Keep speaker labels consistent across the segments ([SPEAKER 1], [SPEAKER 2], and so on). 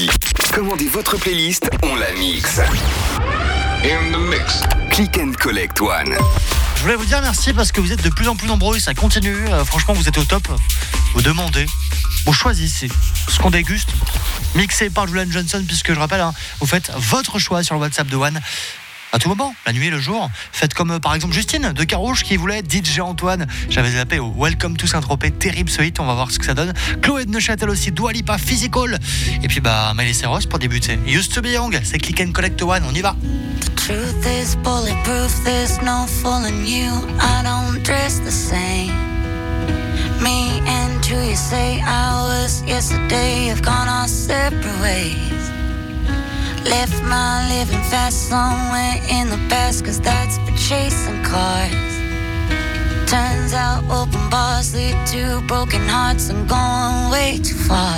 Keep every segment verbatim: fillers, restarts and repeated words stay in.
[SPEAKER 1] midi. Commandez votre playlist, on la mixe. In the mix. Click and Collect One.
[SPEAKER 2] Je voulais vous dire merci parce que vous êtes de plus en plus nombreux et ça continue. Euh, franchement, vous êtes au top. Vous demandez, vous choisissez ce qu'on déguste. Mixé par Julian Johnson, puisque je rappelle, hein, vous faites votre choix sur le WhatsApp de One. À tout moment, la nuit et le jour. Faites comme euh, par exemple Justine de Carouge qui voulait D J Antoine. J'avais zappé au Welcome to Saint-Tropez. Terrible ce hit, on va voir ce que ça donne. Chloé de Neuchâtel aussi, Dua Lipa, Physical. Et puis bah Miley Cyrus pour débuter. Used to be young, c'est Click and Collect One, on y va.
[SPEAKER 3] The truth is bulletproof, there's no fooling you. I don't dress the same. Me and you, you say hours yesterday have gone our separate ways. Left my living fast somewhere in the past, cause that's for chasing cars. Turns out open bars lead to broken hearts. I'm going way too far.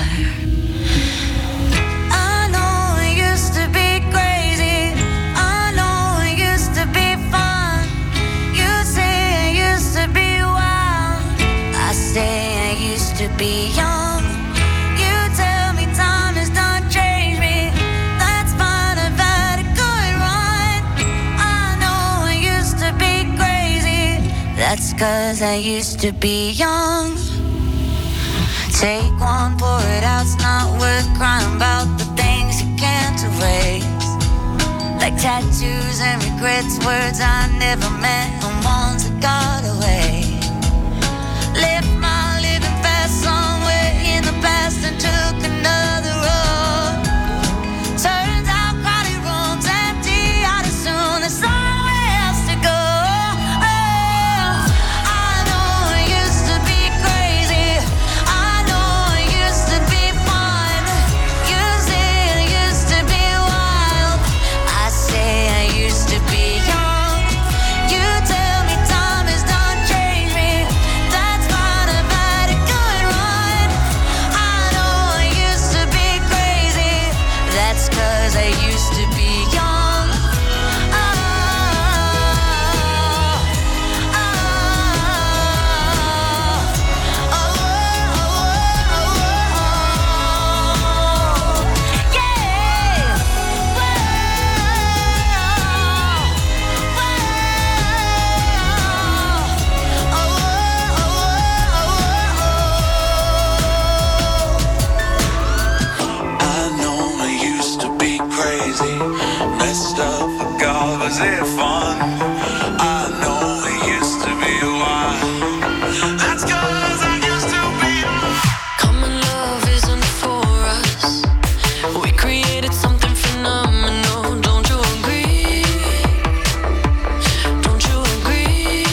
[SPEAKER 3] I know it used to be crazy, I know it used to be fun. You say I used to be wild, I say I used to be young. You tell me time has done changed me. That's cause I used to be young. Take one, pour it out, it's not worth crying about the things you can't erase. Like tattoos and regrets, words I never meant and ones that got away. Left my living fast somewhere in the past and took another road. Turns out crowded rooms empty out as soon as somewhere else to go.
[SPEAKER 4] Was it fun? I know it used to be wild. That's cause I used to be.
[SPEAKER 3] Common love isn't for us. We created something phenomenal. Don't you agree? Don't you agree?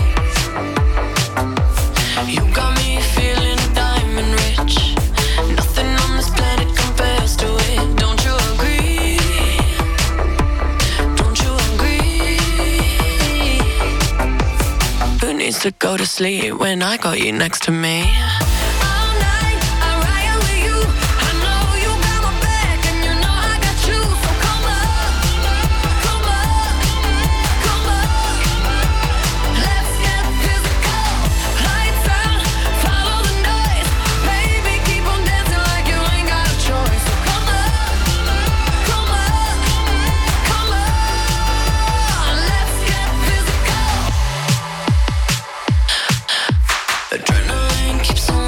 [SPEAKER 3] You got me feeling diamond rich. Nothing on this planet compares to it. Don't you agree? Needs to go to sleep when I got you next to me.
[SPEAKER 4] Adrenaline keeps on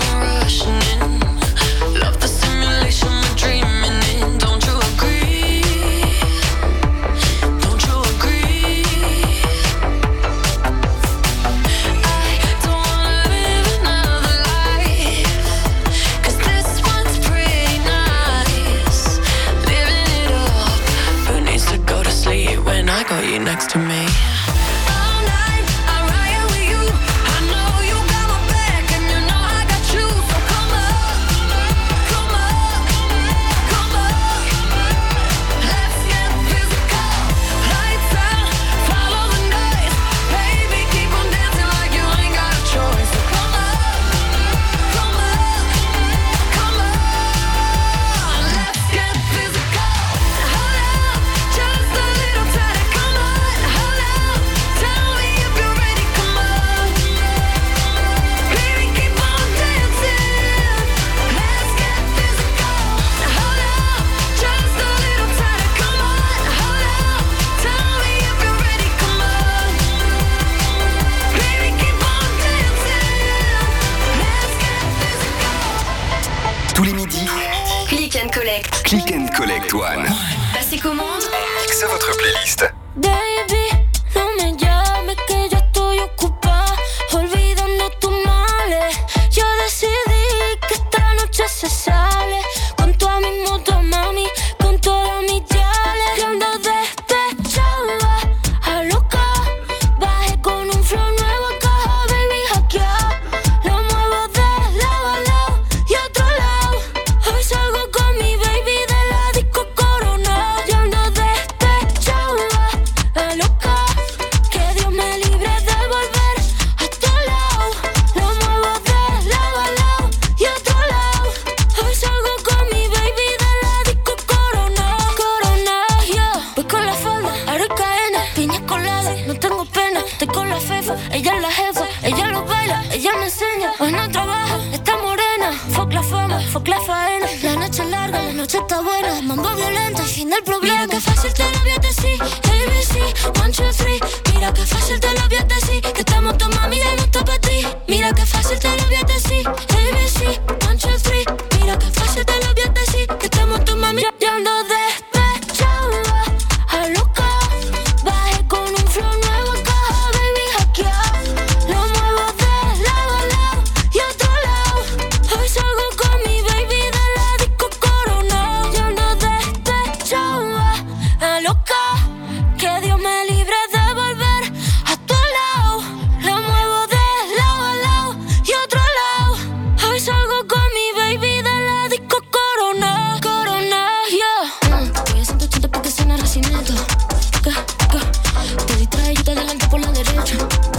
[SPEAKER 1] Tous les midis.
[SPEAKER 5] Click and collect.
[SPEAKER 1] Click and collect one.
[SPEAKER 5] Passez commande.
[SPEAKER 1] Mixe votre playlist.
[SPEAKER 6] Baby, no me llames que yo estoy ocupada, olvidando tus males. Yo decidí que esta noche se sale con toda mi moto, mami, con todas mis yales. Yo ando despechada, a loca, bajé con un flow nuevo a caja, baby, hackeado. Lo muevo de lado a lado y otro lado. Hoy salgo con mi baby de la disco Corona. Yo ando despechada, a loca, que Dios me libre de volver a tu lado. Lo muevo de lado a lado y otro lado. Hoy salgo con mi baby de la disco Corona. Corona, yeah. Voy con la falda, aro y cadena, piña colada, no tengo pena. Estoy con la fefa, ella es la jefa, ella lo baila, ella me enseña. Hoy no trabaja, está morena. Fuck la fama, fuck la faena. La noche es larga, la noche está buena. Mambo violento y fin del problema. Mira que fácil te lo voy a decir, A B C, one, two, three. Mira que fácil te lo voy a decir, que estamos tu mami y no está pa' ti. Mira que fácil te lo voy a decir, A B C, one, two, three. Mira que fácil te lo voy a decir, que estamos tu mami. Yo, yo ando despechada, a loca, bajé con un flow nuevo a caja, baby, hackeado. Lo muevo de lado a lado y otro lado. Hoy salgo con mi baby de la disco Corona. Yo ando despechada, a loca, que Dios me libre de volver a tu lado. Lo muevo de lado a lado y otro lado. Hoy salgo con mi baby de la disco Corona. Corona, yeah. Mm, voy a ciento ochenta porque suena Racinito. Ca, ca. Te distrae, yo te adelanto por la derecha.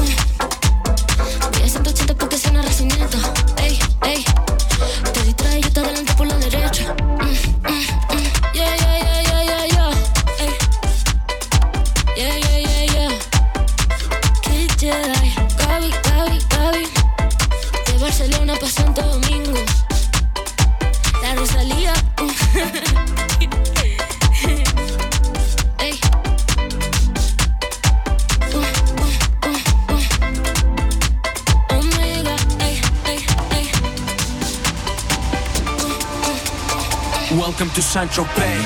[SPEAKER 6] Mm. Voy a ciento ochenta porque suena Racinito. Ey, ey. Te distrae, yo te adelanto por la derecha. Mm, mm, mm. Yeah, yeah, yeah, yeah, yeah, yeah. Ey. Yeah, yeah, yeah, yeah. Kid Jedi, Gaby, Gaby, Gaby. De Barcelona pa' Santo Domingo. La Rosalía. Ey. Uh, uh, uh, uh. Omega, ey, ey, ey.
[SPEAKER 7] Welcome to Saint-Tropez.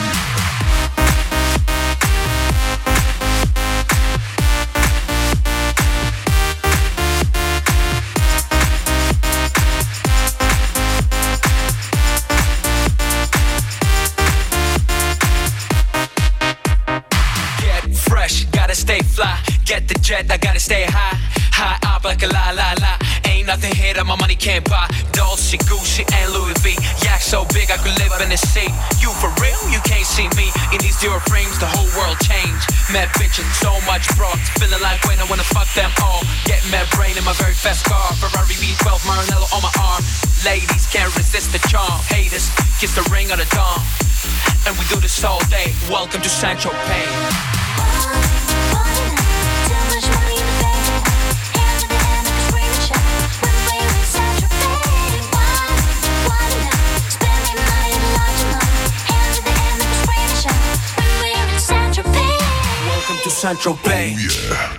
[SPEAKER 8] Get fresh, gotta stay fly. Get the jet, I gotta stay high. High up like a la la la. Ain't nothing here that my money can't buy. Dolce, Gucci, and Louis V. Yak so big I could live in the sea. You for real? You can't see me in these zero frames. The whole world changed. Mad bitches, so much broad. Feeling like when I wanna fuck them all. Get mad brain in my very fast car. Ferrari V twelve, Maranello on my arm. Ladies can't resist the charm. Haters kiss the ring on the dawn. And we do this all day. Welcome to Saint-Tropez. To Saint-Tropez. Oh, yeah.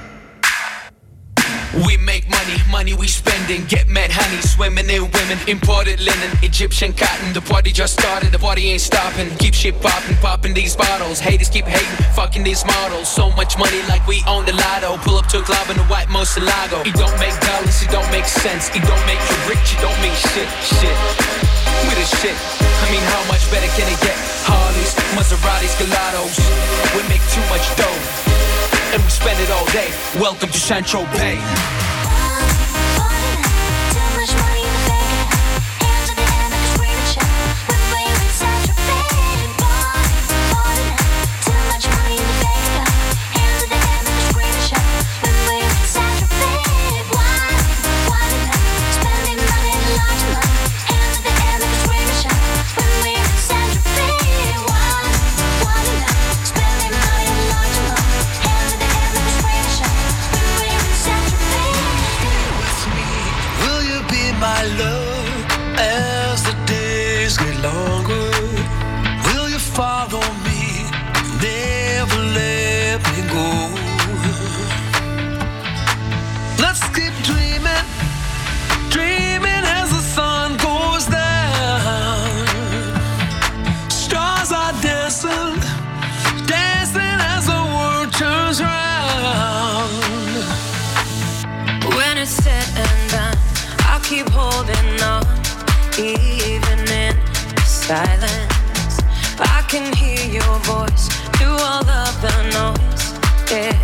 [SPEAKER 8] We make money, money we spending. Get mad honey, swimming in women. Imported linen, Egyptian cotton. The party just started, the party ain't stopping. Keep shit popping, popping these bottles. Haters keep hating, fucking these models. So much money like we own the lotto. Pull up to a club in a white Moselago. It don't make dollars, it don't make sense. It don't make you rich, it don't mean shit, shit. We the shit, I mean how much better can it get? Harleys, Maseratis, Gelatos. We make too much dough and we spend it all day. Welcome to Saint-Tropez.
[SPEAKER 4] My love, as the days get longer, will you follow me, never let me go? Let's keep dreaming, dreaming as the sun goes down.
[SPEAKER 9] silence. I can hear your voice through all of the noise. Yeah,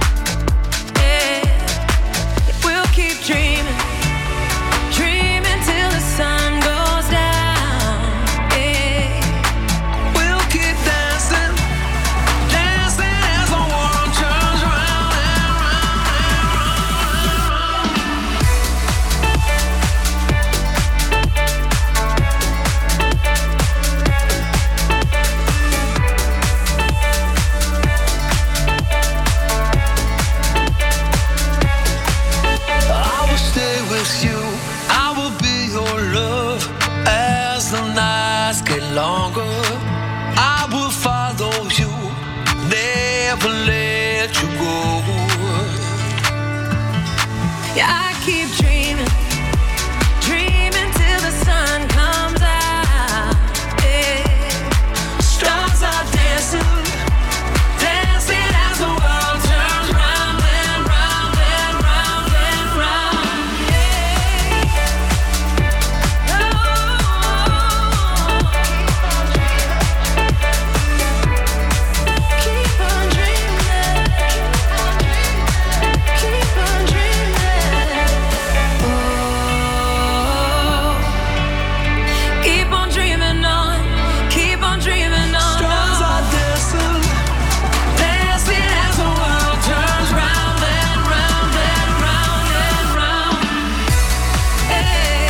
[SPEAKER 9] yeah. We'll keep dreaming, dreaming till the sun goes down. Yeah, we'll keep dancing, dancing as the world turns round and round and I will stay with you, I will be your love as the nights get longer. I will follow you, never let you go. Yeah, I keep dreaming, dreaming till the sun comes out. Yeah. Stars are dancing, dancing as the world turns round and round and round and round. Yeah. Oh. Keep on dreaming, keep on dreaming. Oh. Keep on dreaming on, keep on dreaming on. Stars are dancing, dancing as the world turns round and round and round and round. Hey,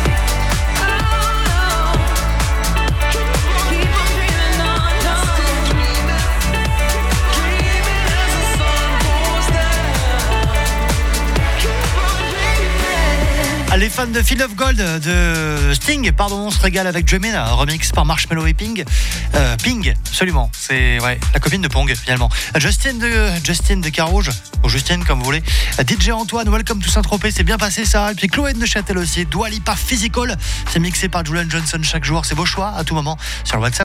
[SPEAKER 9] oh, keep on dreaming on, dreaming, dreaming as the sun goes down. Keep on dreaming.
[SPEAKER 2] Les fans de Field of Gold de Sting, pardon, on se régale avec Dreamin', remix par Marshmello et Ping. Euh, Ping, absolument, c'est ouais, la copine de Pong finalement. Justin de Justin de Carouge, ou Justine comme vous voulez. D J Antoine, Welcome to Saint-Tropez, c'est bien passé ça. Et puis Chloé de Châtel aussi, Dua Lipa Physical, c'est mixé par Julian Johnson chaque jour. C'est vos choix à tout moment sur le WhatsApp.